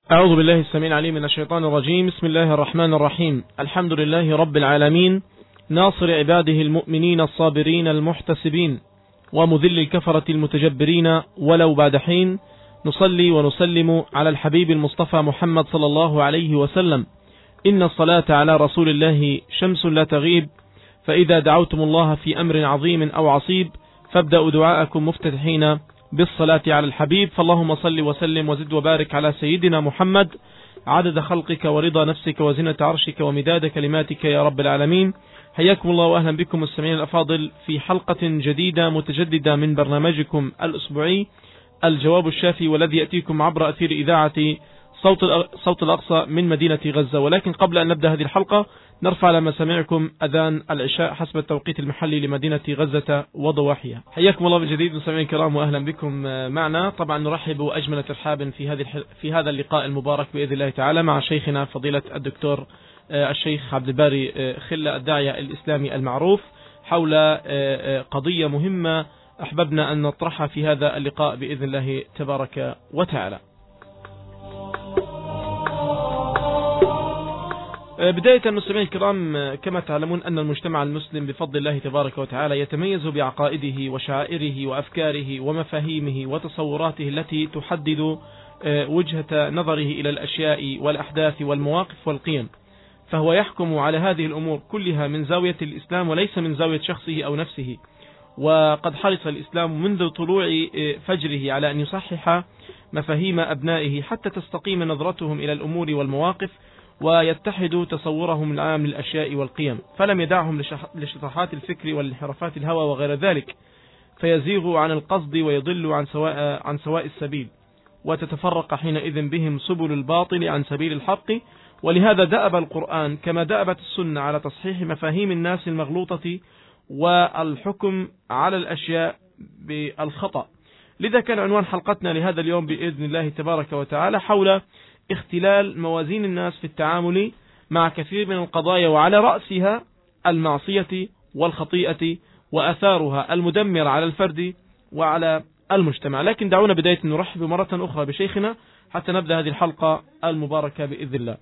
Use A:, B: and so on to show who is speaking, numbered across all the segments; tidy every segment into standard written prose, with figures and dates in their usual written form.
A: أعوذ بالله السميع العليم من الشيطان الرجيم. بسم الله الرحمن الرحيم. الحمد لله رب العالمين، ناصر عباده المؤمنين الصابرين المحتسبين، ومذل الكفرة المتجبرين ولو بعد حين. نصلي ونسلم على الحبيب المصطفى محمد صلى الله عليه وسلم. إن الصلاة على رسول الله شمس لا تغيب، فإذا دعوتم الله في أمر عظيم أو عصيب فابدأوا دعاءكم مفتتحين بالصلاة على الحبيب. فاللهم صل وسلم وزد وبارك على سيدنا محمد عدد خلقك ورضا نفسك وزنة عرشك ومداد كلماتك يا رب العالمين. حياكم الله وأهلا بكم مستمعين الأفاضل في حلقة جديدة متجددة من برنامجكم الأسبوعي الجواب الشافي، والذي يأتيكم عبر أثير إذاعة صوت الأقصى من مدينة غزة. ولكن قبل أن نبدأ هذه الحلقة نرفع على مسامعكم أذان العشاء حسب التوقيت المحلي لمدينة غزة وضواحيها. حياكم الله من جديد مستمعين الكرام وأهلا بكم معنا. طبعا نرحب أجمل ترحاب في هذا اللقاء المبارك بإذن الله تعالى مع شيخنا فضيلة الدكتور الشيخ عبد الباري خلة الداعية الإسلامي المعروف حول قضية مهمة أحببنا أن نطرحها في هذا اللقاء بإذن الله تبارك وتعالى. بداية المستمعين الكرام، كما تعلمون أن المجتمع المسلم بفضل الله تبارك وتعالى يتميز بعقائده وشعائره وأفكاره ومفاهيمه وتصوراته التي تحدد وجهة نظره إلى الأشياء والأحداث والمواقف والقيم، فهو يحكم على هذه الأمور كلها من زاوية الإسلام وليس من زاوية شخصه أو نفسه. وقد حرص الإسلام منذ طلوع فجره على أن يصحح مفاهيم أبنائه حتى تستقيم نظرتهم إلى الأمور والمواقف ويتحد تصورهم العام للأشياء والقيم، فلم يدعهم لشطحات الفكر والانحرافات الهوى وغير ذلك فيزيغوا عن القصد ويضلوا عن سواء السبيل، وتتفرق حينئذ بهم سبل الباطل عن سبيل الحق. ولهذا دأب القرآن كما دأبت السنة على تصحيح مفاهيم الناس المغلوطة والحكم على الأشياء بالخطأ. لذا كان عنوان حلقتنا لهذا اليوم بإذن الله تبارك وتعالى حول اختلال موازين الناس في التعامل مع كثير من القضايا، وعلى رأسها المعصية والخطيئة وأثارها المدمرة على الفرد وعلى المجتمع. لكن دعونا بداية نرحب مرة أخرى بشيخنا حتى نبدأ هذه الحلقة المباركة بإذن الله.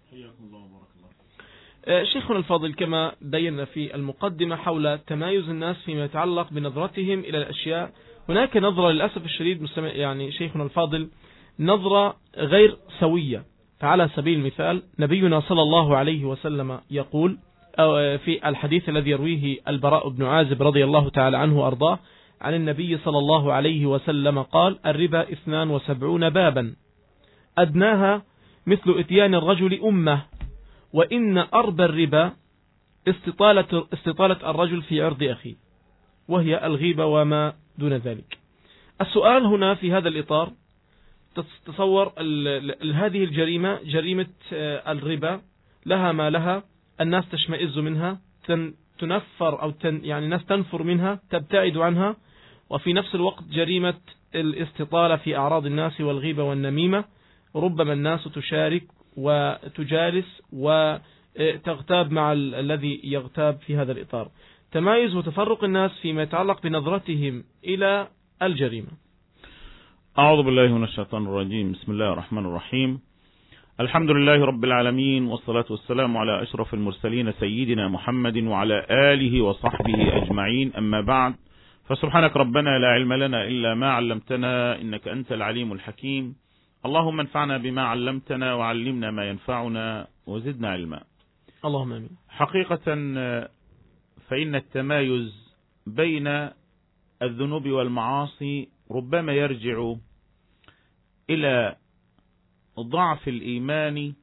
A: شيخنا الفاضل، كما بينا في المقدمة حول تمايز الناس فيما يتعلق بنظرتهم إلى الأشياء، هناك نظرة للأسف الشديد يعني شيخنا الفاضل نظرة غير سوية. فعلى سبيل المثال نبينا صلى الله عليه وسلم يقول في الحديث الذي يرويه البراء بن عازب رضي الله تعالى عنه وأرضاه عن النبي صلى الله عليه وسلم قال: الربا 72 بابا أدناها مثل إتيان الرجل أمه، وإن أربى الربا استطالة الرجل في عرض أخيه، وهي الغيبة وما دون ذلك. السؤال هنا في هذا الإطار، تصور هذه الجريمة، جريمة الربا، لها ما لها، الناس تشمئز منها، تنفر أو يعني الناس تنفر منها، تبتعد عنها، وفي نفس الوقت جريمة الاستطالة في أعراض الناس والغيبة والنميمة، ربما الناس تشارك وتجالس وتغتاب مع الذي يغتاب في هذا الإطار. تمايز وتفرق الناس فيما يتعلق بنظرتهم إلى الجريمة.
B: أعوذ بالله من الشيطان الرجيم. بسم الله الرحمن الرحيم. الحمد لله رب العالمين، والصلاة والسلام على أشرف المرسلين سيدنا محمد وعلى آله وصحبه أجمعين، أما بعد، فسبحانك ربنا لا علم لنا إلا ما علمتنا إنك أنت العليم الحكيم. اللهم انفعنا بما علمتنا وعلمنا ما ينفعنا وزدنا علما.
A: اللهم آمين.
B: حقيقة فإن التمايز بين الذنوب والمعاصي ربما يرجع إلى ضعف الإيمان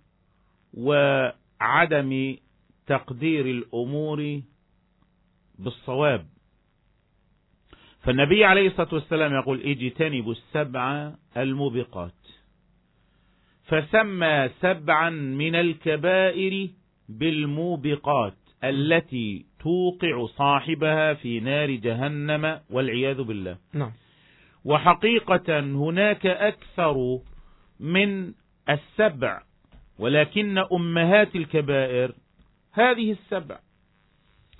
B: وعدم تقدير الأمور بالصواب. فالنبي عليه الصلاة والسلام يقول: اجتنبوا السبع الموبقات، فسمى 7 من الكبائر بالموبقات التي توقع صاحبها في نار جهنم والعياذ بالله.
A: نعم.
B: وحقيقة هناك أكثر من 7، ولكن أمهات الكبائر هذه 7.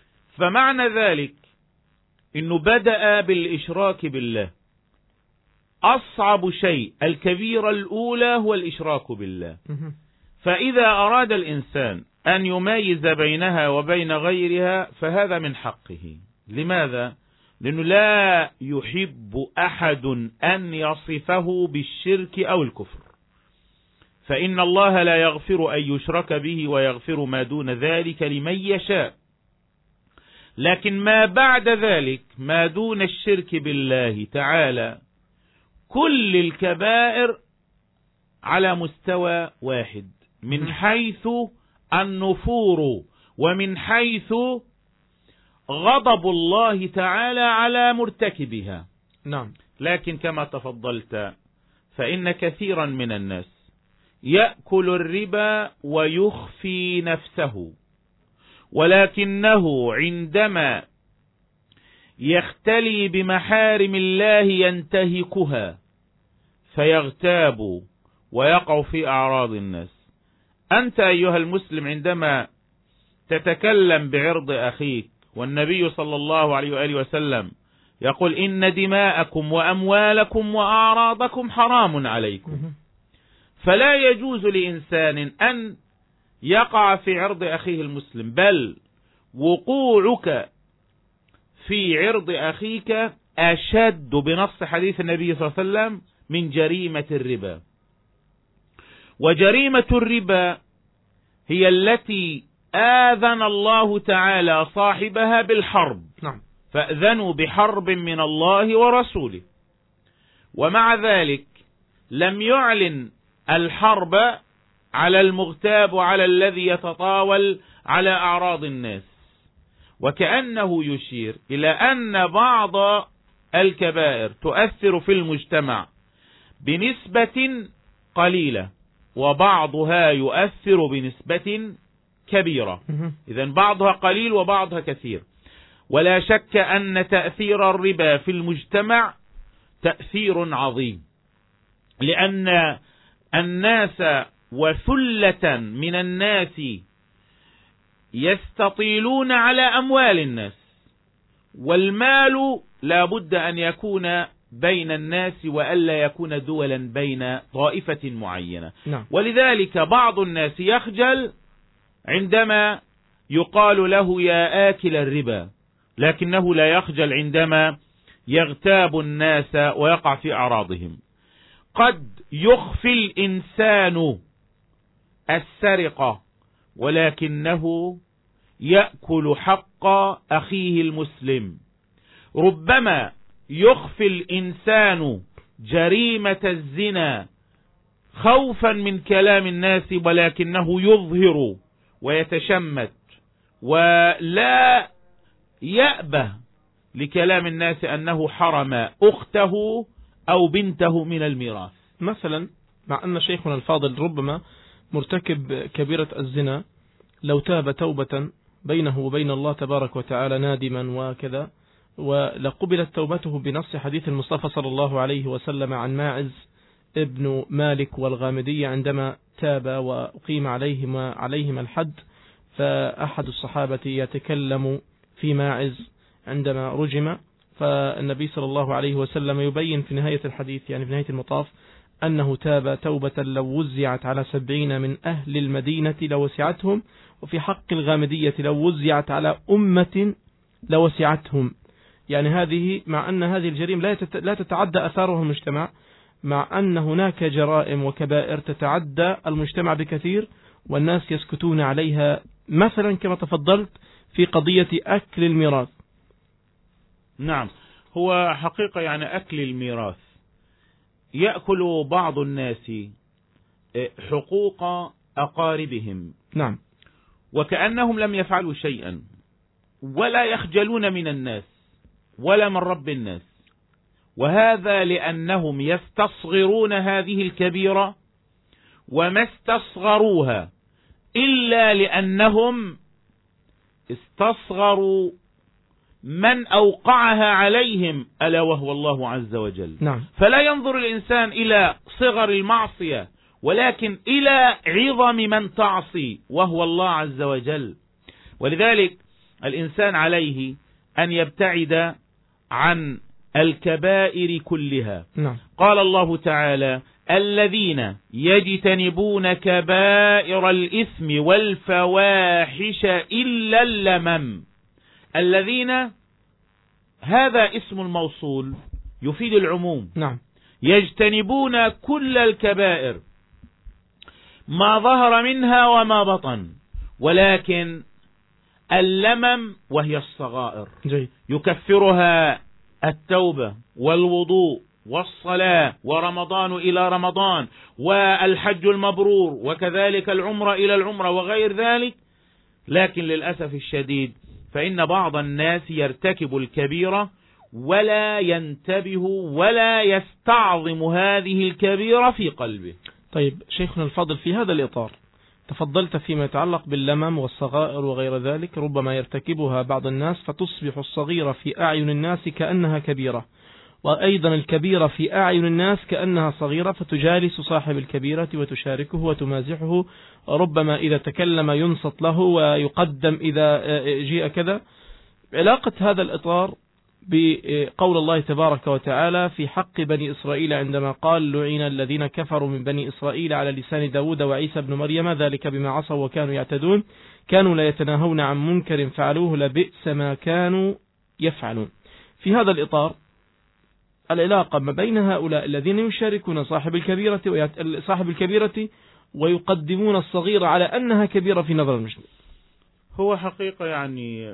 B: فمعنى ذلك إنه بدأ بالإشراك بالله، أصعب شيء الكبيرة الأولى هو الإشراك بالله. فإذا أراد الإنسان أن يميز بينها وبين غيرها فهذا من حقه. لماذا؟ لأنه لا يحب أحد أن يصفه بالشرك أو الكفر، فإن الله لا يغفر أن يشرك به ويغفر ما دون ذلك لمن يشاء، لكن ما بعد ذلك ما دون الشرك بالله تعالى كل الكبائر على مستوى واحد من حيث النفور ومن حيث غضب الله تعالى على مرتكبها.
A: نعم.
B: لكن كما تفضلت فإن كثيرا من الناس يأكل الربا ويخفي نفسه، ولكنه عندما يختلي بمحارم الله ينتهكها فيغتاب ويقع في أعراض الناس. أنت أيها المسلم عندما تتكلم بعرض أخيك، والنبي صلى الله عليه وآله وسلم يقول إن دماءكم وأموالكم وأعراضكم حرام عليكم، فلا يجوز لإنسان أن يقع في عرض أخيه المسلم، بل وقوعك في عرض أخيك أشد بنص حديث النبي صلى الله عليه وسلم من جريمة الربا. وجريمة الربا هي التي آذن الله تعالى صاحبها بالحرب.
A: نعم.
B: فأذنوا بحرب من الله ورسوله، ومع ذلك لم يعلن الحرب على المغتاب وعلى الذي يتطاول على أعراض الناس، وكأنه يشير إلى أن بعض الكبائر تؤثر في المجتمع بنسبة قليلة وبعضها يؤثر بنسبة كبيرة. إذن بعضها قليل وبعضها كثير. ولا شك أن تأثير الربا في المجتمع تأثير عظيم، لأن الناس وثلة من الناس يستطيلون على أموال الناس، والمال لا بد أن يكون بين الناس وألا يكون دولا بين طائفة معينة.
A: نعم.
B: ولذلك بعض الناس يخجل عندما يقال له يا آكل الربا، لكنه لا يخجل عندما يغتاب الناس ويقع في أعراضهم. قد يخفي الإنسان السرقة ولكنه يأكل حق أخيه المسلم. ربما يخفي الإنسان جريمة الزنا خوفا من كلام الناس ولكنه يظهر ويتشمت ولا يأبه لكلام الناس أنه حرم أخته أو بنته من الميراث
A: مثلا. مع أن شيخنا الفاضل ربما مرتكب كبيرة الزنا لو تاب توبة بينه وبين الله تبارك وتعالى نادما وكذا، ولقبلت توبته بنص حديث المصطفى صلى الله عليه وسلم عن ماعز ابن مالك والغامدي عندما تاب وأقيم عليهما الحد، فأحد الصحابة يتكلم في ماعز عندما رجم، فالنبي صلى الله عليه وسلم يبين في نهاية الحديث، يعني في نهاية المطاف، أنه تاب توبة لو وزعت على 70 من أهل المدينة لوسعتهم، وفي حق الغامدية لو وزعت على أمة لوسعتهم. يعني هذه مع أن هذه الجريمة لا تتعدى أثارها المجتمع، مع أن هناك جرائم وكبائر تتعدى المجتمع بكثير والناس يسكتون عليها، مثلا كما تفضلت في قضية أكل الميراث.
B: نعم، هو حقيقة يعني أكل الميراث يأكل بعض الناس حقوق أقاربهم.
A: نعم.
B: وكأنهم لم يفعلوا شيئا ولا يخجلون من الناس ولا من رب الناس، وهذا لأنهم يستصغرون هذه الكبيرة، وما استصغروها إلا لأنهم استصغروا من أوقعها عليهم ألا وهو الله عز وجل.
A: نعم.
B: فلا ينظر الإنسان إلى صغر المعصية ولكن إلى عظم من تعصي وهو الله عز وجل. ولذلك الإنسان عليه أن يبتعد عن الكبائر كلها.
A: نعم.
B: قال الله تعالى: الذين يجتنبون كبائر الإثم والفواحش إلا اللمم. الذين، هذا اسم الموصول يفيد العموم.
A: نعم.
B: يجتنبون كل الكبائر ما ظهر منها وما بطن، ولكن اللمم وهي الصغائر
A: جيد.
B: يكفرها التوبة والوضوء والصلاة ورمضان إلى رمضان والحج المبرور وكذلك العمرة إلى العمرة وغير ذلك. لكن للأسف الشديد فإن بعض الناس يرتكب الكبيرة ولا ينتبه ولا يستعظم هذه الكبيرة في قلبه.
A: طيب شيخنا الفاضل، في هذا الإطار تفضلت فيما يتعلق باللمم والصغائر وغير ذلك، ربما يرتكبها بعض الناس فتصبح الصغيرة في أعين الناس كأنها كبيرة، وأيضا الكبيرة في أعين الناس كأنها صغيرة، فتجالس صاحب الكبيرة وتشاركه وتمازحه، ربما إذا تكلم ينصت له ويقدم إذا جيء كذا. علاقة هذا الإطار بقول الله تبارك وتعالى في حق بني إسرائيل عندما قال: لعن الذين كفروا من بني إسرائيل على لسان داود وعيسى بن مريم ذلك بما عصوا وكانوا يعتدون كانوا لا يتناهون عن منكر فعلوه لبئس ما كانوا يفعلون. في هذا الإطار العلاقة ما بين هؤلاء الذين يشاركون صاحب الكبيرة ويقدمون الصغيرة على أنها كبيرة في نظر المسلم،
B: هو حقيقة يعني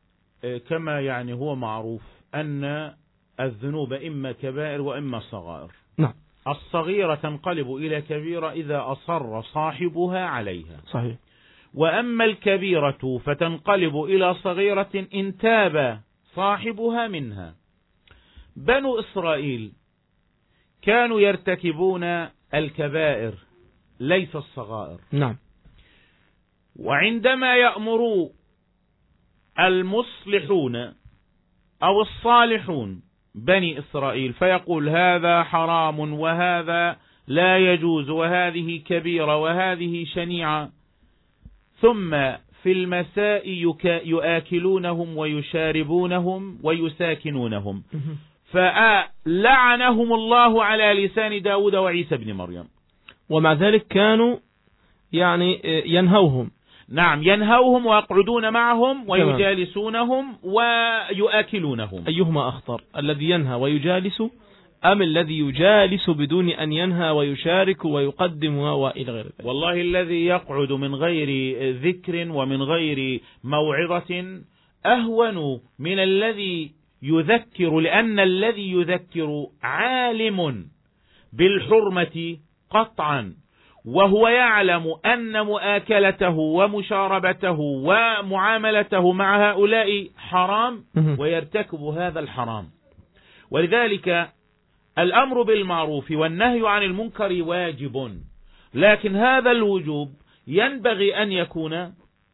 B: كما هو معروف أن الذنوب إما كبائر وإما صغائر.
A: نعم.
B: الصغيرة تنقلب إلى كبيرة إذا أصر صاحبها عليها.
A: صحيح.
B: وأما الكبيرة فتنقلب إلى صغيرة إن تاب صاحبها منها. بنو إسرائيل كانوا يرتكبون الكبائر ليس الصغائر.
A: نعم.
B: وعندما يأمروا المصلحون أو الصالحون بني إسرائيل فيقول: هذا حرام وهذا لا يجوز وهذه كبيرة وهذه شنيعة، ثم في المساء يؤكلونهم ويشاربونهم ويساكنونهم، فلعنهم الله على لسان داود وعيسى بن مريم.
A: ومع ذلك كانوا ينهوهم.
B: نعم، ينهوهم ويقعدون معهم ويجالسونهم ويؤكلونهم.
A: أيهما أخطر، الذي ينهى ويجالس أم الذي يجالس بدون أن ينهى ويشارك ويقدم وإلى غير ذلك؟
B: والله الذي يقعد من غير ذكر ومن غير موعظة أهون من الذي يذكر، لأن الذي يذكر عالم بالحرمة قطعا، وهو يعلم أن مؤاكلته ومشاربته ومعاملته مع هؤلاء حرام ويرتكب هذا الحرام. ولذلك الأمر بالمعروف والنهي عن المنكر واجب، لكن هذا الوجوب ينبغي أن يكون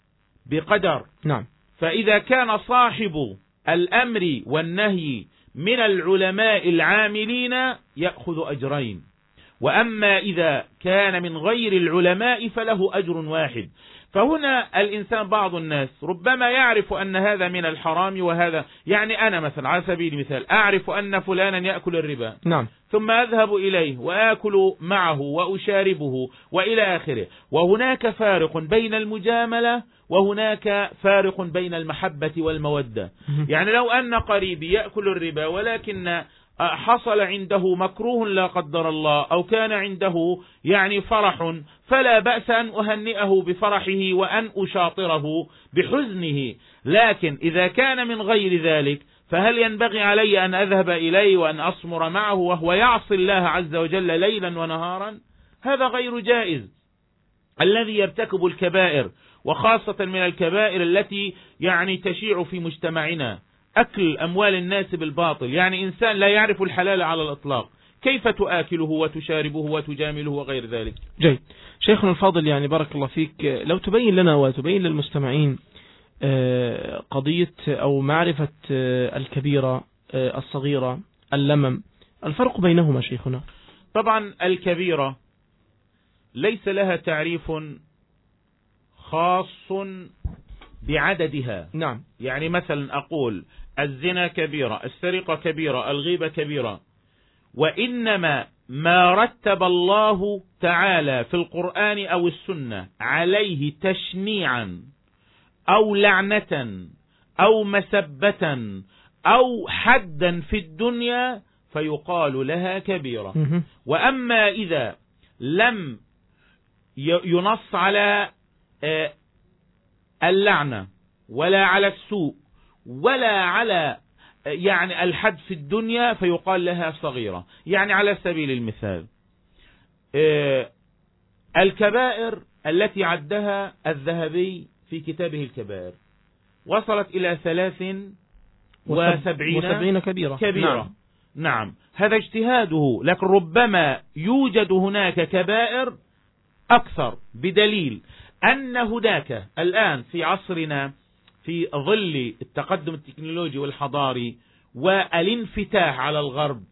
B: بقدر.
A: نعم.
B: فإذا كان صاحب الأمر والنهي من العلماء العاملين يأخذ أجرين، وأما إذا كان من غير العلماء فله أجر واحد. فهنا الإنسان، بعض الناس ربما يعرف أن هذا من الحرام وهذا، أنا مثلا على سبيل المثال أعرف أن فلانا يأكل الربا.
A: نعم.
B: ثم أذهب إليه وآكل معه وأشاربه وإلى آخره. وهناك فارق بين المجاملة وهناك فارق بين المحبة والمودة. لو أن قريبي يأكل الربا ولكن حصل عنده مكروه لا قدر الله، أو كان عنده فرح، فلا بأس أن أهنئه بفرحه وأن أشاطره بحزنه. لكن إذا كان من غير ذلك فهل ينبغي علي أن أذهب إليه وأن أصمر معه وهو يعصي الله عز وجل ليلا ونهارا؟ هذا غير جائز. الذي يرتكب الكبائر، وخاصة من الكبائر التي تشيع في مجتمعنا، أكل أموال الناس بالباطل. إنسان لا يعرف الحلال على الإطلاق، كيف تآكله وتشاربه وتجامله وغير ذلك؟
A: جيد. شيخنا الفاضل، بارك الله فيك، لو تبين لنا وتبين للمستمعين قضية أو معرفة الكبيرة الصغيرة اللمم، الفرق بينهما شيخنا.
B: طبعا الكبيرة ليس لها تعريف خاص بعددها.
A: نعم.
B: مثلا أقول الزنا كبيرة، السرقة كبيرة، الغيبة كبيرة، وإنما ما رتب الله تعالى في القرآن أو السنة عليه تشنيعا أو لعنة أو مسبة أو حدا في الدنيا فيقال لها كبيرة. وأما إذا لم ينص على اللعنة ولا على السوء ولا على يعني الحد في الدنيا فيقال لها صغيرة. يعني على سبيل المثال الكبائر التي عدها الذهبي في كتابه الكبائر وصلت إلى 73 كبيرة. نعم هذا اجتهاده، لكن ربما يوجد هناك كبائر أكثر، بدليل أن هناك الآن في عصرنا في ظل التقدم التكنولوجي والحضاري والانفتاح على الغرب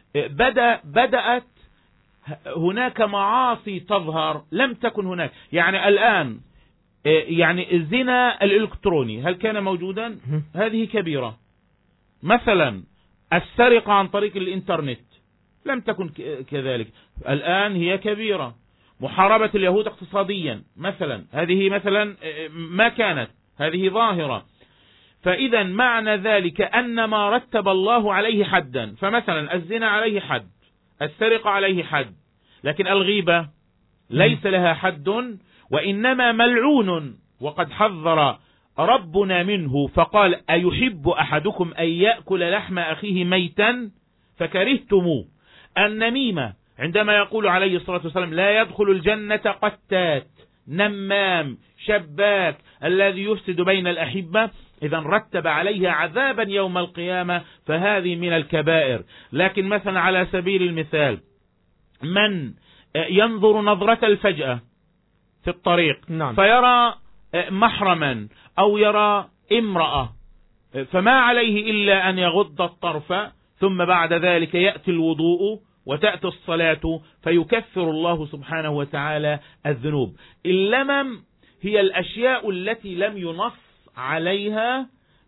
B: بدأت هناك معاصي تظهر لم تكن هناك. يعني الآن يعني الزنا الإلكتروني هل كان موجودا؟ هذه كبيرة. مثلا السرقة عن طريق الإنترنت لم تكن كذلك، الآن هي كبيرة. محاربة اليهود اقتصاديا مثلا هذه مثلا ما كانت، هذه ظاهرة. فإذا معنى ذلك أن ما رتب الله عليه حدا، فمثلا الزنا عليه حد، السرقة عليه حد، لكن الغيبة ليس لها حد وإنما ملعون. وقد حذر ربنا منه فقال أيحب أحدكم أن يأكل لحم أخيه ميتا فكرهتموه. النميمة عندما يقول عليه الصلاة والسلام لا يدخل الجنة قتات، نمام، شباك، الذي يفسد بين الأحبة، إذا رتب عليها عذابا يوم القيامة، فهذه من الكبائر. لكن مثلا على سبيل المثال من ينظر نظرة الفجأة في الطريق فيرى محرما أو يرى امرأة فما عليه إلا أن يغض الطرف، ثم بعد ذلك يأتي الوضوء وتأتي الصلاة فيكفر الله سبحانه وتعالى الذنوب. اللمم هي الأشياء التي لم ينص عليها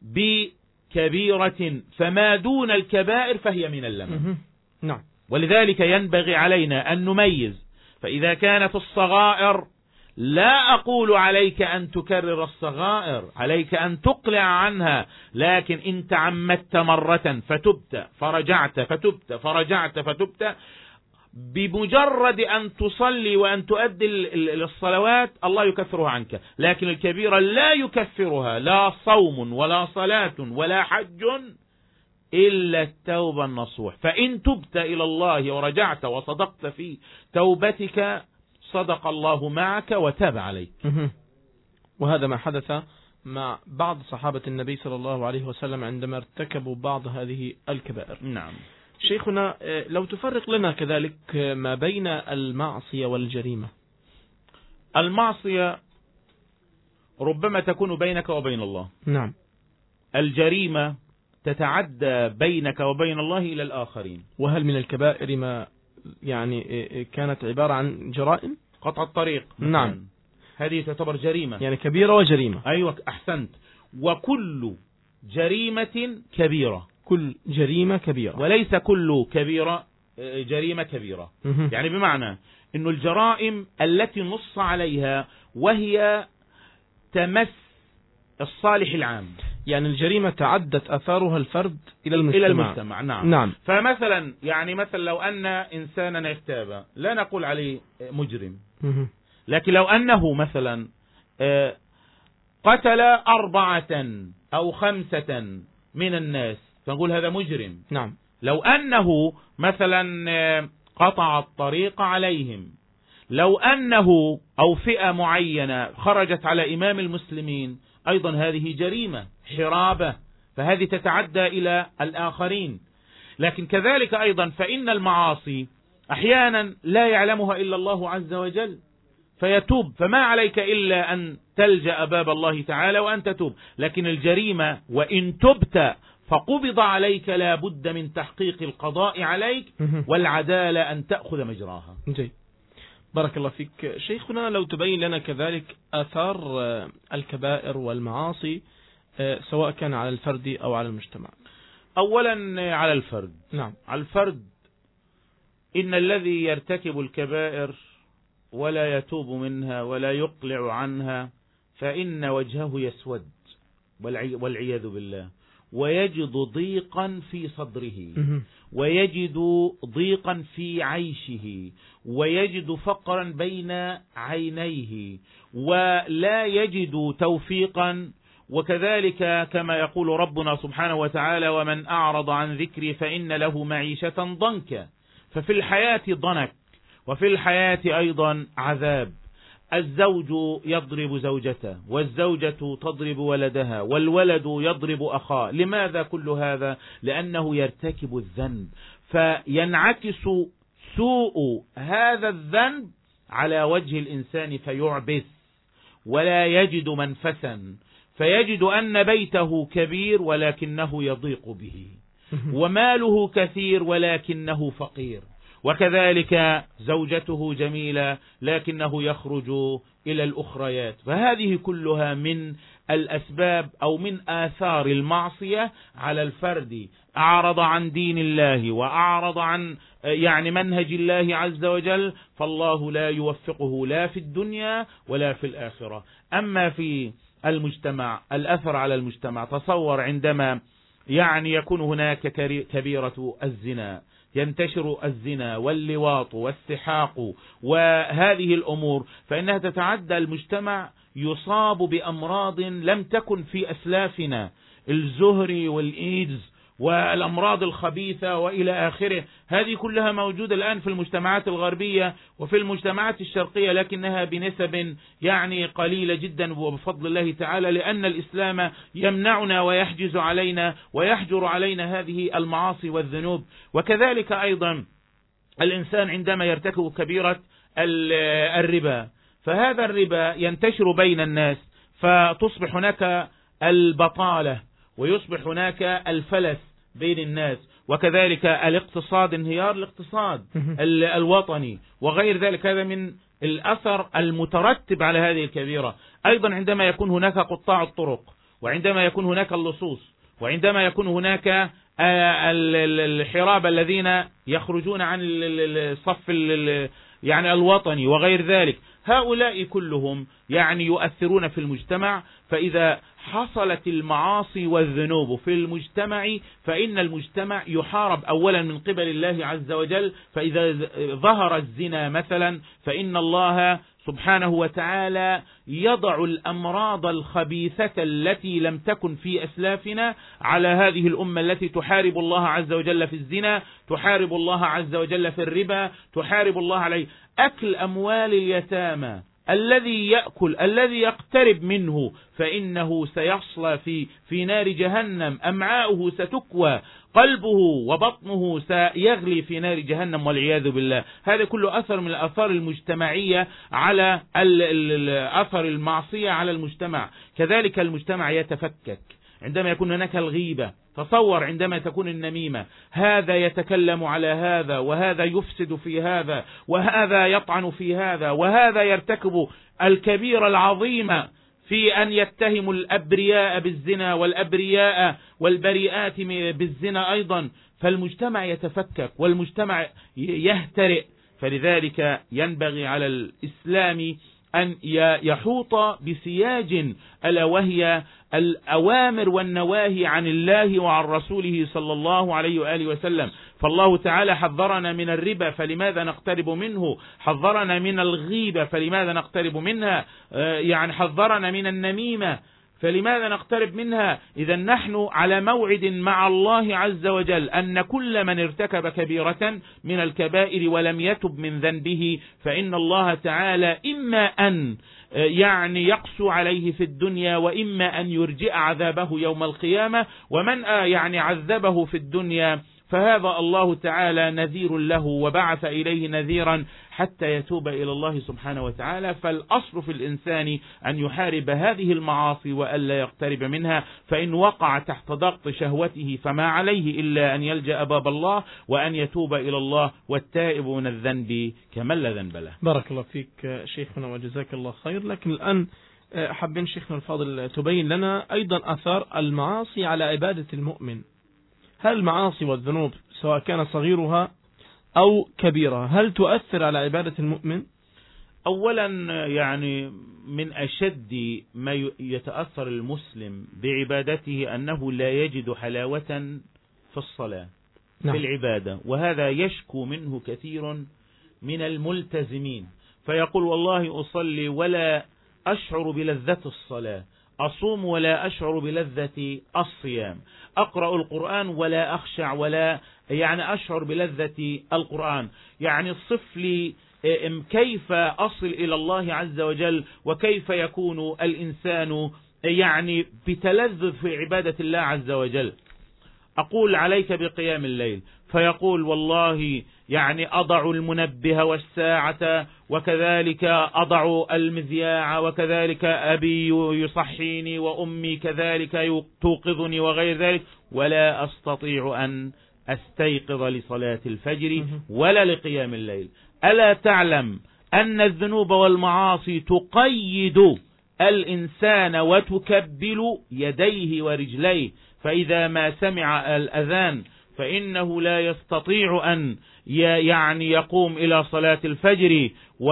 B: بكبيرة، فما دون الكبائر فهي من اللمم.
A: نعم.
B: ولذلك ينبغي علينا أن نميز. فإذا كانت الصغائر لا أقول عليك أن تكرر الصغائر، عليك أن تقلع عنها، لكن إن تعمدت مرة فتبت فرجعت فتبت فرجعت فتبت، بمجرد أن تصلي وأن تؤدي الصلوات الله يكفرها عنك. لكن الكبيرة لا يكفرها لا صوم ولا صلاة ولا حج إلا التوبة النصوح. فإن تبت إلى الله ورجعت وصدقت في توبتك صدق الله معك وتاب عليك.
A: وهذا ما حدث مع بعض صحابة النبي صلى الله عليه وسلم عندما ارتكبوا بعض هذه الكبائر.
B: نعم.
A: شيخنا لو تفرق لنا كذلك ما بين المعصية والجريمة.
B: المعصية ربما تكون بينك وبين الله.
A: نعم.
B: الجريمة تتعدى بينك وبين الله إلى الآخرين.
A: وهل من الكبائر ما يعني كانت عبارة عن جرائم؟
B: قطع الطريق.
A: نعم.
B: هذه تعتبر جريمة.
A: يعني كبيرة وجريمة.
B: أيوة أحسنت. وكل جريمة كبيرة.
A: كل جريمة كبيرة.
B: وليس كل كبيرة جريمة كبيرة. يعني بمعنى أن الجرائم التي نص عليها وهي تمس الصالح العام.
A: يعني الجريمة تعدت أثارها الفرد إلى
B: المجتمع. نعم.
A: نعم.
B: فمثلا يعني مثلا لو أن إنسانا اغتاب لا نقول عليه مجرم، لكن لو أنه مثلا قتل 4 أو 5 من الناس فنقول هذا مجرم.
A: نعم.
B: لو أنه مثلا قطع الطريق عليهم، لو أنه أو فئة معينة خرجت على إمام المسلمين أيضا هذه جريمة حرابة، فهذه تتعدى إلى الآخرين. لكن كذلك أيضا فإن المعاصي أحيانا لا يعلمها إلا الله عز وجل فيتوب، فما عليك إلا أن تلجأ باب الله تعالى وأن تتوب. لكن الجريمة وإن تبت فقبض عليك لا بد من تحقيق القضاء عليك والعدالة أن تأخذ مجراها.
A: جيد، بارك الله فيك. شيخنا لو تبين لنا كذلك آثار الكبائر والمعاصي سواء كان على الفرد أو على المجتمع؟
B: أولا على الفرد.
A: نعم.
B: على الفرد، إن الذي يرتكب الكبائر ولا يتوب منها ولا يقلع عنها فإن وجهه يسود والعياذ بالله، ويجد ضيقا في صدره، ويجد ضيقا في عيشه، ويجد فقرا بين عينيه، ولا يجد توفيقا. وكذلك كما يقول ربنا سبحانه وتعالى: ومن أعرض عن ذكري فإن له معيشة ضنكا. ففي الحياة ضنك، وفي الحياة أيضا عذاب. الزوج يضرب زوجته، والزوجة تضرب ولدها، والولد يضرب أخاه. لماذا كل هذا؟ لأنه يرتكب الذنب، فينعكس سوء هذا الذنب على وجه الإنسان فيعبث ولا يجد منفسا، فيجد أن بيته كبير ولكنه يضيق به، وماله كثير ولكنه فقير، وكذلك زوجته جميلة لكنه يخرج إلى الأخريات. فهذه كلها من الأسباب أو من آثار المعصية على الفرد. أعرض عن دين الله وأعرض عن منهج الله عز وجل، فالله لا يوفقه لا في الدنيا ولا في الآخرة. أما في المجتمع، الأثر على المجتمع، تصور عندما يكون هناك كبيرة الزنا، ينتشر الزنا واللواط والسحاق وهذه الأمور، فإنها تتعدى المجتمع، يصاب بأمراض لم تكن في أسلافنا، الزهري والإيدز والأمراض الخبيثة وإلى آخره. هذه كلها موجودة الآن في المجتمعات الغربية وفي المجتمعات الشرقية، لكنها بنسب قليلة جدا وبفضل الله تعالى، لأن الإسلام يمنعنا ويحجز علينا ويحجر علينا هذه المعاصي والذنوب. وكذلك أيضا الإنسان عندما يرتكب كبيرة الربا، فهذا الربا ينتشر بين الناس، فتصبح هناك البطالة ويصبح هناك الفلس بين الناس، وكذلك الاقتصاد، انهيار الاقتصاد الوطني وغير ذلك. هذا من الأثر المترتب على هذه الكبيرة. أيضا عندما يكون هناك قطاع الطرق، وعندما يكون هناك اللصوص، وعندما يكون هناك الحراب الذين يخرجون عن الصف الوطني وغير ذلك، هؤلاء كلهم يؤثرون في المجتمع. فإذا حصلت المعاصي والذنوب في المجتمع فإن المجتمع يحارب أولا من قبل الله عز وجل. فإذا ظهر الزنا مثلا، فإن الله سبحانه وتعالى يضع الأمراض الخبيثة التي لم تكن في أسلافنا على هذه الأمة التي تحارب الله عز وجل في الزنا، تحارب الله عز وجل في الربا، تحارب الله عليه. أكل أموال اليتامى، الذي يأكل، الذي يقترب منه، فإنه سيصلى في نار جهنم، أمعاؤه ستكوى، قلبه وبطنه سيغلي في نار جهنم والعياذ بالله. هذا كله أثر من الأثار المجتمعية على أثر المعصية على المجتمع. كذلك المجتمع يتفكك عندما يكون هناك الغيبة. تصور عندما تكون النميمة، هذا يتكلم على هذا، وهذا يفسد في هذا، وهذا يطعن في هذا، وهذا يرتكب الكبيرة العظيمة في أن يتهم الأبرياء بالزنا والأبرياء والبريئات بالزنا أيضا. فالمجتمع يتفكك والمجتمع يهترئ. فلذلك ينبغي على الإسلام أن يحوط بسياج، ألا وهي الأوامر والنواهي عن الله وعن رسوله صلى الله عليه وآله وسلم. فالله تعالى حذرنا من الربا، فلماذا نقترب منه؟ حذرنا من الغيبة، فلماذا نقترب منها؟ حذرنا من النميمة، فلماذا نقترب منها؟ إذا نحن على موعد مع الله عز وجل أن كل من ارتكب كبيرة من الكبائر ولم يتب من ذنبه، فإن الله تعالى إما أن يقسو عليه في الدنيا، وإما أن يرجع عذابه يوم القيامة. ومن عذبه في الدنيا فهذا الله تعالى نذير له، وبعث إليه نذيرا حتى يتوب إلى الله سبحانه وتعالى. فالأصل في الإنسان أن يحارب هذه المعاصي وألا يقترب منها، فإن وقع تحت ضغط شهوته فما عليه إلا أن يلجأ باب الله وأن يتوب إلى الله، والتائب من الذنب كمن لا ذنب له.
A: بارك الله فيك شيخنا وجزاك الله خير. لكن الآن حابين شيخنا الفاضل تبين لنا أيضا أثار المعاصي على عبادة المؤمن. هل المعاصي والذنوب سواء كان صغيرها أو كبيرها هل تؤثر على عبادة المؤمن؟
B: أولا يعني من أشد ما يتأثر المسلم بعبادته أنه لا يجد حلاوة في الصلاة في العبادة، وهذا يشكو منه كثير من الملتزمين، فيقول والله أصلي ولا أشعر بلذة الصلاة، أصوم ولا أشعر بلذة الصيام، أقرأ القرآن ولا أخشع ولا يعني أشعر بلذة القرآن. يعني صف لي كيف أصل إلى الله عز وجل، وكيف يكون الإنسان يعني بتلذذ في عبادة الله عز وجل. أقول عليك بقيام الليل، فيقول والله يعني أضع المنبه والساعة، وكذلك أضع المذياع، وكذلك أبي يصحيني، وأمي كذلك توقظني، وغير ذلك، ولا أستطيع أن أستيقظ لصلاة الفجر ولا لقيام الليل. ألا تعلم أن الذنوب والمعاصي تقيد الإنسان وتكبل يديه ورجليه، فإذا ما سمع الأذان فإنه لا يستطيع أن يعني يقوم إلى صلاة الفجر،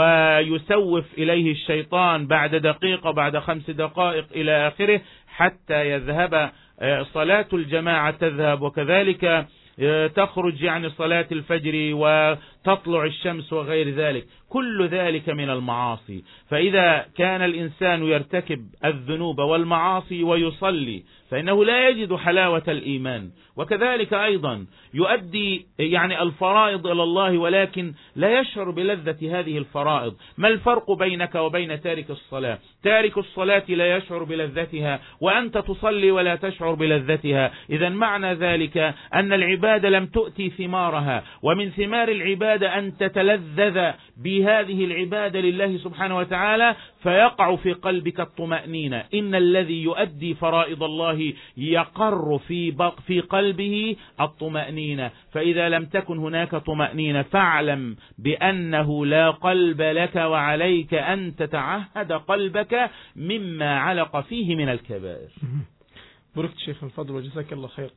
B: ويسوف إليه الشيطان بعد دقيقة بعد 5 دقائق إلى آخره حتى يذهب صلاة الجماعة تذهب، وكذلك تخرج يعني صلاة الفجر وتطلع الشمس وغير ذلك، كل ذلك من المعاصي. فإذا كان الإنسان يرتكب الذنوب والمعاصي ويصلي فإنه لا يجد حلاوة الإيمان، وكذلك أيضا يؤدي يعني الفرائض إلى الله ولكن لا يشعر بلذة هذه الفرائض. ما الفرق بينك وبين تارك الصلاة؟ تارك الصلاة لا يشعر بلذتها، وأنت تصلي ولا تشعر بلذتها. إذا معنى ذلك أن العبادة لم تؤتي ثمارها، ومن ثمار العبادة أن تتلذذ بهذه العبادة لله سبحانه وتعالى، فيقع في قلبك الطمأنينة. إن الذي يؤدي فرائض الله يقر في قلبه الطمأنينة، فإذا لم تكن هناك طمأنينة فاعلم بأنه لا قلب لك، وعليك أن تتعهد قلبك مما علق فيه من الكبائر.
A: باركت شيخ الفضل وجزاك الله خير.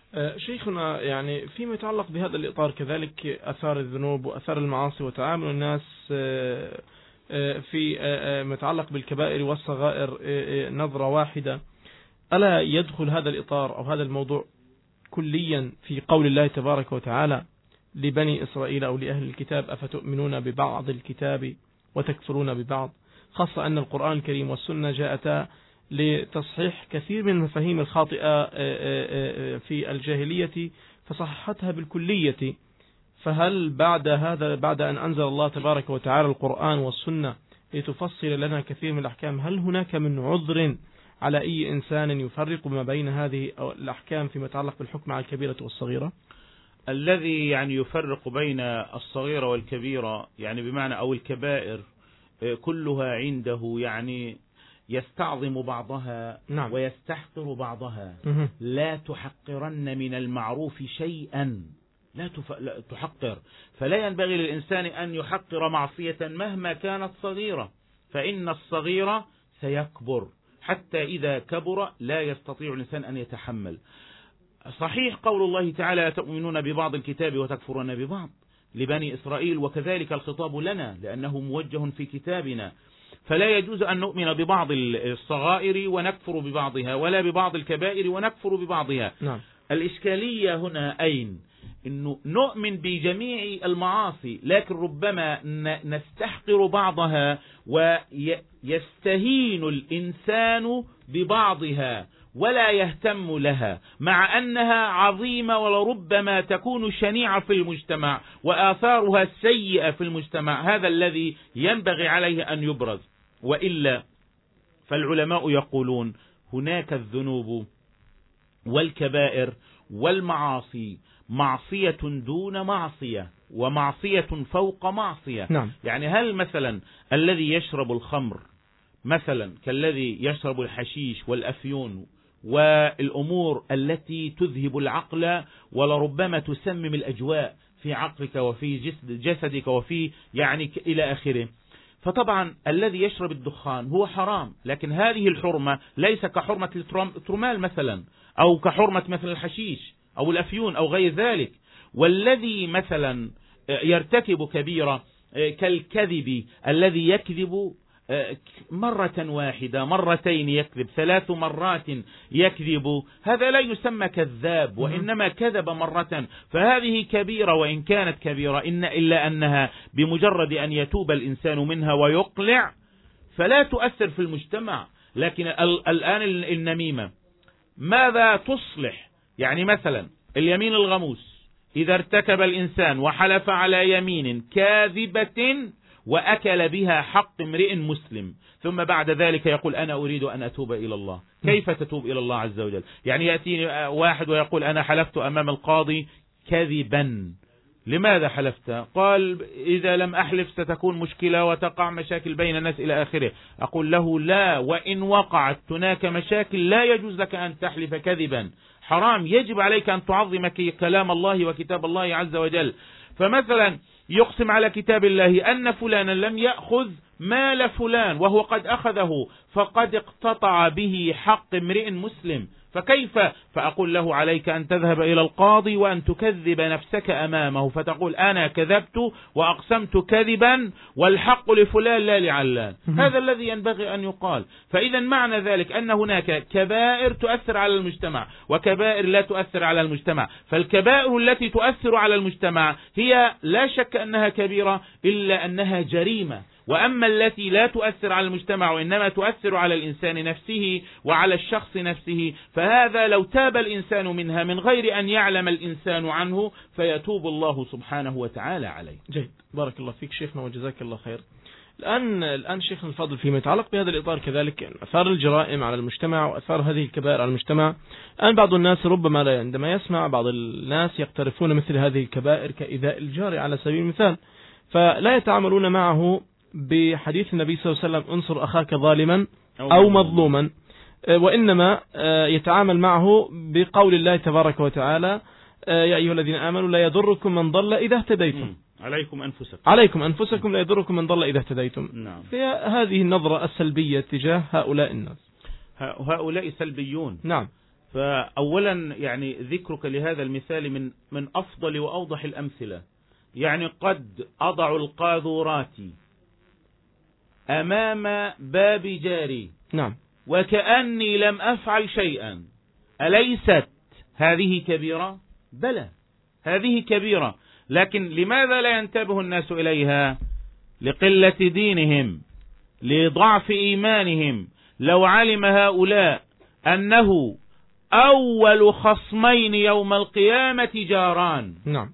A: شيخنا يعني فيما يتعلق بهذا الإطار كذلك أثار الذنوب وأثار المعاصي وتعامل الناس في ما يتعلق بالكبائر والصغائر نظرة واحدة، ألا يدخل هذا الإطار أو هذا الموضوع كليا في قول الله تبارك وتعالى لبني إسرائيل أو لأهل الكتاب أفتؤمنون ببعض الكتاب وتكفرون ببعض، خاصة أن القرآن الكريم والسنة جاءتا لتصحيح كثير من المفاهيم الخاطئة في الجاهلية فصححتها بالكلية. فهل بعد هذا بعد أن أنزل الله تبارك وتعالى القرآن والسنة لتفصل لنا كثير من الأحكام، هل هناك من عذر على أي إنسان يفرق ما بين هذه الأحكام فيما يتعلق بالحكم على الكبيرة والصغيرة؟
B: الذي يعني يفرق بين الصغيرة والكبيرة يعني بمعنى أو الكبائر كلها عنده يعني يستعظم بعضها
A: نعم.
B: ويستحقر بعضها. لا تحقرن من المعروف شيئا، لا تحقر، فلا ينبغي للإنسان أن يحقر معصية مهما كانت صغيرة، فإن الصغيرة سيكبر، حتى إذا كبر لا يستطيع الإنسان أن يتحمل. صحيح قول الله تعالى تؤمنون ببعض الكتاب وتكفرون ببعض لبني إسرائيل، وكذلك الخطاب لنا لأنه موجه في كتابنا، فلا يجوز أن نؤمن ببعض الصغائر ونكفر ببعضها، ولا ببعض الكبائر ونكفر ببعضها.
A: نعم.
B: الإشكالية هنا أين؟ إنه نؤمن بجميع المعاصي لكن ربما نستحقر بعضها ويستهين الإنسان ببعضها ولا يهتم لها، مع أنها عظيمة ولربما تكون شنيعة في المجتمع وآثارها سيئة في المجتمع. هذا الذي ينبغي عليه أن يبرز، وإلا فالعلماء يقولون هناك الذنوب والكبائر والمعاصي، معصية دون معصية ومعصية فوق معصية.
A: نعم.
B: يعني هل مثلا الذي يشرب الخمر مثلا كالذي يشرب الحشيش والأفيون والأمور التي تذهب العقل ولربما تسمم الأجواء في عقلك وفي جسدك وفي يعني إلى آخره، فطبعا الذي يشرب الدخان هو حرام، لكن هذه الحرمة ليس كحرمة الترمال مثلا، أو كحرمة مثلا الحشيش أو الأفيون أو غير ذلك. والذي مثلا يرتكب كبيرة كالكذب، الذي يكذب مرة واحدة، مرتين يكذب، 3 مرات يكذب، هذا لا يسمى كذاب، وإنما كذب مرة، فهذه كبيرة وإن كانت كبيرة إلا أنها بمجرد أن يتوب الإنسان منها ويقلع فلا تؤثر في المجتمع. لكن الآن النميمة ماذا تصلح؟ يعني مثلا اليمين الغموس، إذا ارتكب الإنسان وحلف على يمين كاذبة وأكل بها حق امرئ مسلم، ثم بعد ذلك يقول أنا أريد أن أتوب إلى الله، كيف تتوب إلى الله عز وجل؟ يعني يأتيني واحد ويقول أنا حلفت أمام القاضي كذبا، لماذا حلفت؟ قال إذا لم أحلف ستكون مشكلة وتقع مشاكل بين الناس إلى آخره. أقول له لا، وإن وقعت هناك مشاكل لا يجوز لك أن تحلف كذبا، حرام، يجب عليك أن تعظم كلام الله وكتاب الله عز وجل. فمثلا يقسم على كتاب الله أن فلانا لم يأخذ مال فلان وهو قد أخذه، فقد اقتطع به حق امرئ مسلم، فكيف؟ فأقول له عليك أن تذهب إلى القاضي وأن تكذب نفسك أمامه، فتقول أنا كذبت وأقسمت كذبا والحق لفلان لا لعلان. هذا الذي ينبغي أن يقال. فإذا معنى ذلك أن هناك كبائر تؤثر على المجتمع وكبائر لا تؤثر على المجتمع، فالكبائر التي تؤثر على المجتمع هي لا شك أنها كبيرة إلا أنها جريمة، وأما التي لا تؤثر على المجتمع وإنما تؤثر على الإنسان نفسه وعلى الشخص نفسه، فهذا لو تاب الإنسان منها من غير أن يعلم الإنسان عنه فيتوب الله سبحانه وتعالى عليه.
A: جيد، بارك الله فيك شيخنا وجزاك الله خير. الآن شيخنا الفاضل فيما يتعلق بهذا الإطار كذلك أثار الجرائم على المجتمع وأثار هذه الكبائر على المجتمع، الآن بعض الناس ربما عندما يسمع بعض الناس يقترفون مثل هذه الكبائر كإيذاء الجار على سبيل المثال، فلا يتعاملون معه بحديث النبي صلى الله عليه وسلم انصر أخاك ظالما أو مظلوما، وإنما يتعامل معه بقول الله تبارك وتعالى يا أيها الذين آمنوا لا يضركم من ضل إذا اهتديتم، عليكم أنفسكم لا يضركم من ضل إذا اهتديتم.
B: نعم.
A: فهذه النظرة السلبية تجاه هؤلاء الناس،
B: هؤلاء سلبيون.
A: نعم.
B: فأولا يعني ذكرك لهذا المثال من أفضل وأوضح الأمثلة. يعني قد أضع القاذورات أمام باب جاري،
A: نعم،
B: وكأني لم أفعل شيئا، أليست هذه كبيرة؟ بلى، هذه كبيرة، لكن لماذا لا ينتبه الناس إليها؟ لقلة دينهم، لضعف إيمانهم. لو علم هؤلاء أنه أول خصمين يوم القيامة جاران،
A: نعم،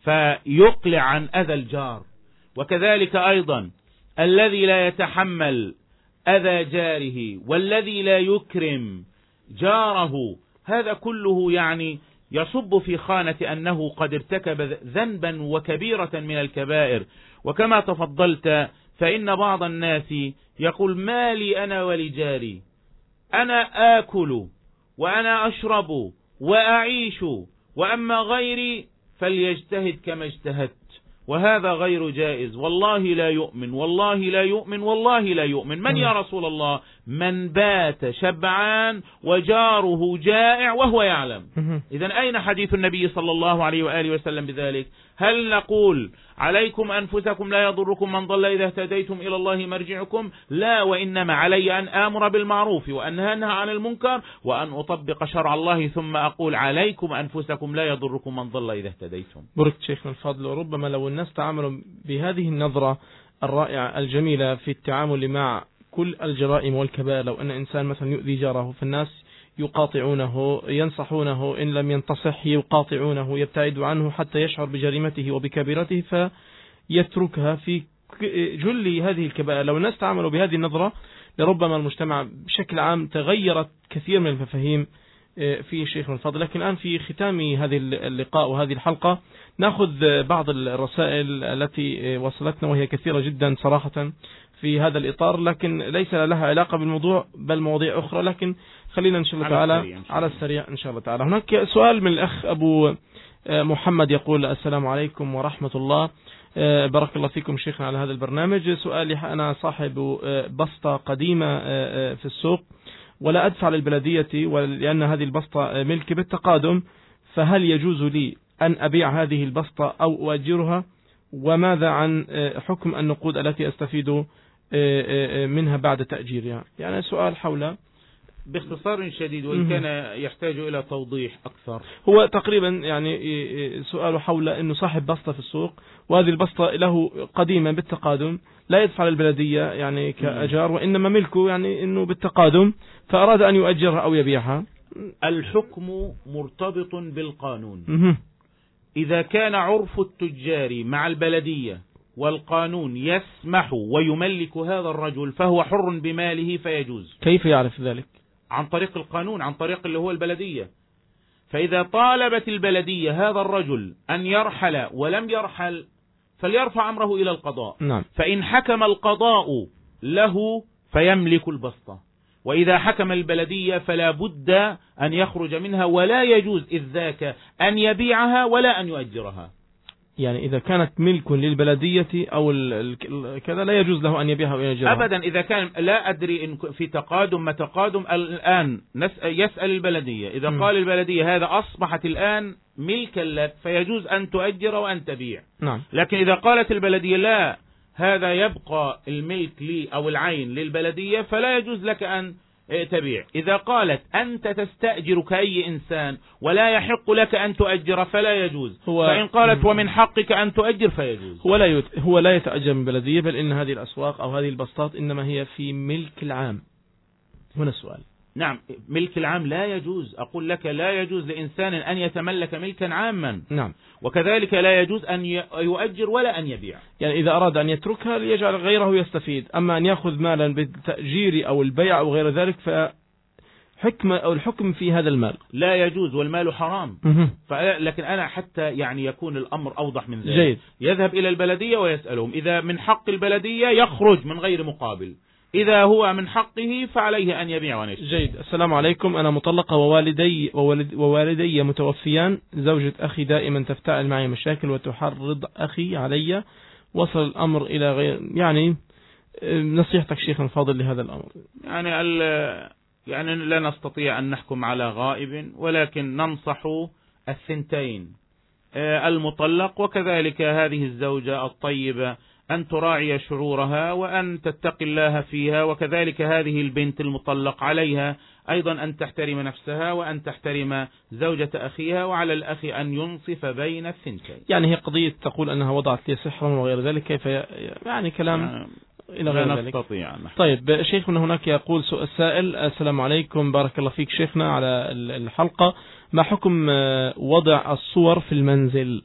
B: فيقلع عن أذى الجار. وكذلك أيضا الذي لا يتحمل أذى جاره والذي لا يكرم جاره، هذا كله يعني يصب في خانة أنه قد ارتكب ذنبا وكبيرة من الكبائر. وكما تفضلت فإن بعض الناس يقول ما لي أنا ولجاري، أنا آكل وأنا أشرب وأعيش، وأما غيري فليجتهد كما اجتهدت، وهذا غير جائز. والله لا يؤمن، والله لا يؤمن، والله لا يؤمن. من يا رسول الله؟ من بات شبعان وجاره جائع وهو يعلم. إذن أين حديث النبي صلى الله عليه وآله وسلم بذلك؟ هل نقول عليكم أنفسكم لا يضركم من ضل إذا اهتديتم إلى الله مرجعكم؟ لا، وإنما علي أن آمر بالمعروف وأن أنهى عن المنكر وأن أطبق شرع الله، ثم أقول عليكم أنفسكم لا يضركم من ضل إذا اهتديتم.
A: بركت شيخنا الفاضل. وربما لو الناس تعاملوا بهذه النظرة الرائعة الجميلة في التعامل مع كل الجرائم والكبائر، لو أن إنسان مثلا يؤذي جاره فالناس يقاطعونه، ينصحونه، إن لم ينتصح يقاطعونه، يبتعد عنه حتى يشعر بجريمته وبكبيرته فيتركها في جل هذه الكبائر. لو الناس تعاملوا بهذه النظرة لربما المجتمع بشكل عام تغيرت كثير من المفاهيم في شيخنا الفاضل. لكن الآن في ختام هذه اللقاء وهذه الحلقة نأخذ بعض الرسائل التي وصلتنا وهي كثيرة جدا صراحة في هذا الإطار، لكن ليس لها علاقة بالموضوع بل مواضيع أخرى، لكن خلينا إن شاء الله تعالى على السريع إن شاء الله تعالى. هناك سؤال من الأخ أبو محمد يقول السلام عليكم ورحمة الله، بارك الله فيكم شيخنا على هذا البرنامج. سؤالي: أنا صاحب بسطة قديمة في السوق ولا أدفع للبلدية ولأن هذه البسطة ملكي بالتقادم، فهل يجوز لي أن أبيع هذه البسطة أو أؤجرها؟ وماذا عن حكم النقود التي أستفيد منها بعد تأجيرها؟ يعني سؤال حول،
B: باختصار شديد وإن كان يحتاج إلى توضيح أكثر،
A: هو تقريبا يعني سؤاله حول أنه صاحب بسطة في السوق وهذه البسطة له قديما بالتقادم، لا يدفع للبلدية يعني كأجار وإنما ملكه يعني أنه بالتقادم، فأراد أن يؤجرها أو يبيعها.
B: الحكم مرتبط بالقانون. إذا كان عرف التجار مع البلدية والقانون يسمح ويملك هذا الرجل فهو حر بماله فيجوز.
A: كيف يعرف ذلك؟
B: عن طريق القانون، عن طريق اللي هو البلدية. فإذا طالبت البلدية هذا الرجل أن يرحل ولم يرحل فليرفع أمره إلى القضاء.
A: نعم.
B: فإن حكم القضاء له فيملك البسطة، وإذا حكم البلدية فلا بد أن يخرج منها، ولا يجوز إذ ذاك أن يبيعها ولا أن يؤجرها.
A: يعني إذا كانت ملك للبلدية أو كذا لا يجوز له أن يبيعها أو يأجرها
B: أبدا. إذا كان لا أدري إن في تقادم ما تقادم الآن يسأل البلدية، إذا قال البلدية هذا أصبحت الآن ملكا لك فيجوز أن تؤجر وأن تبيع.
A: نعم.
B: لكن إذا قالت البلدية لا هذا يبقى الملك لي أو العين للبلدية فلا يجوز لك أن تبيع. إذا قالت أنت تستأجر كأي إنسان ولا يحق لك أن تؤجر فلا يجوز. فإن قالت ومن حقك أن تؤجر فيجوز.
A: هو لا يتأجر من بلدية، بل إن هذه الأسواق أو هذه البسطات إنما هي في ملك العام. هنا السؤال.
B: نعم، ملك العام لا يجوز. أقول لك لا يجوز لإنسان أن يتملك ملكا عاما.
A: نعم.
B: وكذلك لا يجوز أن يؤجر ولا أن يبيع.
A: يعني إذا أراد أن يتركها ليجعل غيره يستفيد، أما أن يأخذ مالا بالتأجير أو البيع أو غير ذلك فحكم أو الحكم في هذا المال
B: لا يجوز والمال حرام. لكن أنا حتى يعني يكون الأمر أوضح من ذلك.
A: جيد.
B: يذهب إلى البلدية ويسألهم، إذا من حق البلدية يخرج من غير مقابل، إذا هو من حقه فعليه أن يبيع ونشتري.
A: جيد. السلام عليكم، أنا مطلقة ووالدي متوفيان. زوجة أخي دائما تفتعل معي مشاكل وتحرض أخي علي. وصل الأمر إلى غير يعني نصيحتك شيخنا الفاضل لهذا الأمر.
B: يعني لا نستطيع أن نحكم على غائب، ولكن ننصح الثنتين، المطلق وكذلك هذه الزوجة الطيبة، أن تراعي شعورها وأن تتقي الله فيها، وكذلك هذه البنت المطلق عليها أيضا أن تحترم نفسها وأن تحترم زوجة أخيها، وعلى الأخ أن ينصف بين الثنتين.
A: يعني هي قضية تقول أنها وضعت لي سحرا وغير ذلك، كيف يعني كلام إلى غير ذلك.
B: نستطيع.
A: طيب شيخنا، هناك يقول السائل: السلام عليكم، بارك الله فيك شيخنا على الحلقة، ما حكم وضع الصور في المنزل؟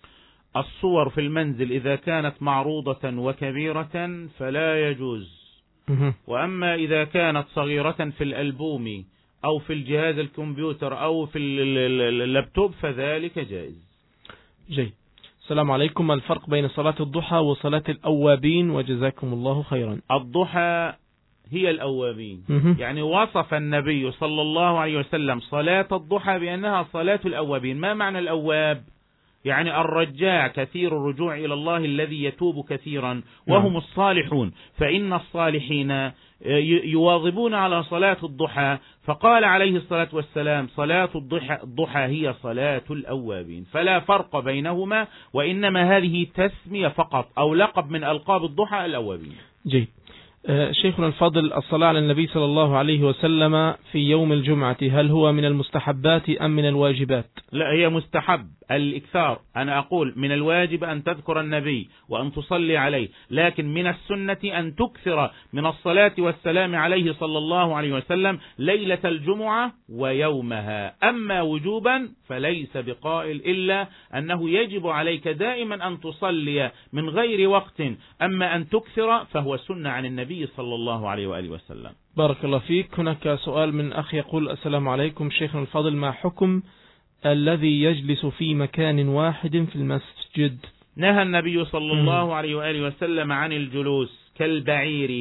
B: الصور في المنزل إذا كانت معروضة وكبيرة فلا يجوز، وأما إذا كانت صغيرة في الألبوم أو في الجهاز الكمبيوتر أو في اللابتوب فذلك جائز.
A: جيد. السلام عليكم، ما الفرق بين صلاة الضحى وصلاة الأوابين وجزاكم الله خيرا؟
B: الضحى هي الأوابين. يعني وصف النبي صلى الله عليه وسلم صلاة الضحى بأنها صلاة الأوابين. ما معنى الأواب؟ يعني الرجاع، كثير الرجوع إلى الله الذي يتوب كثيرا، وهم الصالحون، فإن الصالحين يواظبون على صلاة الضحى. فقال عليه الصلاة والسلام: صلاة الضحى هي صلاة الأوابين، فلا فرق بينهما، وإنما هذه تسمية فقط أو لقب من ألقاب الضحى الأوابين.
A: جيد. شيخنا الفاضل، الصلاة على النبي صلى الله عليه وسلم في يوم الجمعة هل هو من المستحبات أم من الواجبات؟
B: لا، هي مستحب الإكثار. أنا أقول من الواجب أن تذكر النبي وأن تصلي عليه، لكن من السنة أن تكثر من الصلاة والسلام عليه صلى الله عليه وسلم ليلة الجمعة ويومها. أما وجوبا فليس بقائل، إلا أنه يجب عليك دائما أن تصلي من غير وقت، أما أن تكثر فهو سنة عن النبي صلى الله عليه وآله وسلم.
A: بارك الله فيك. هناك سؤال من أخ يقول: السلام عليكم شيخنا الفاضل، ما حكم الذي يجلس في مكان واحد في المسجد؟
B: نهى النبي صلى الله عليه وآله وسلم عن الجلوس كالبعير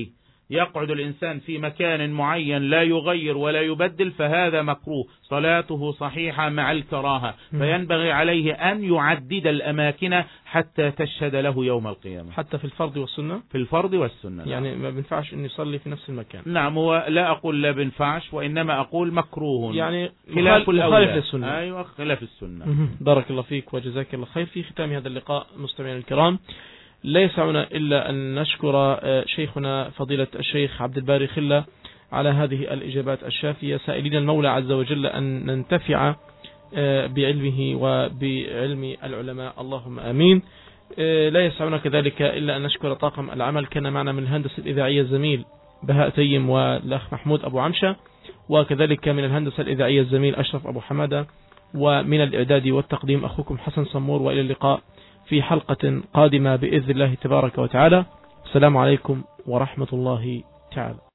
B: يقعد الإنسان في مكان معين لا يغير ولا يبدل فهذا مكروه، صلاته صحيحة مع الكراهة، فينبغي عليه أن يعدد الأماكن حتى تشهد له يوم القيامة.
A: حتى في الفرض والسنة؟
B: في الفرض والسنة
A: يعني ما بينفعش أن يصلي في نفس المكان.
B: نعم، هو لا أقول لا بينفعش، وإنما أقول مكروه،
A: يعني
B: خلاف
A: السنة.
B: أيوة، خلاف السنة.
A: بارك الله فيك وجزاك الله خير. في ختام هذا اللقاء مستمعينا الكرام، لا يسعنا إلا أن نشكر شيخنا فضيلة الشيخ عبد الباري خلة على هذه الإجابات الشافية، سائلين المولى عز وجل أن ننتفع بعلمه وبعلم العلماء، اللهم آمين. لا يسعنا كذلك إلا أن نشكر طاقم العمل، كان معنا من الهندسة الإذاعية الزميل بهاء تيم والأخ محمود أبو عمشة، وكذلك من الهندسة الإذاعية الزميل أشرف أبو حمادة، ومن الإعداد والتقديم أخوكم حسن صمور، وإلى اللقاء في حلقة قادمة بإذن الله تبارك وتعالى. السلام عليكم ورحمة الله تعالى.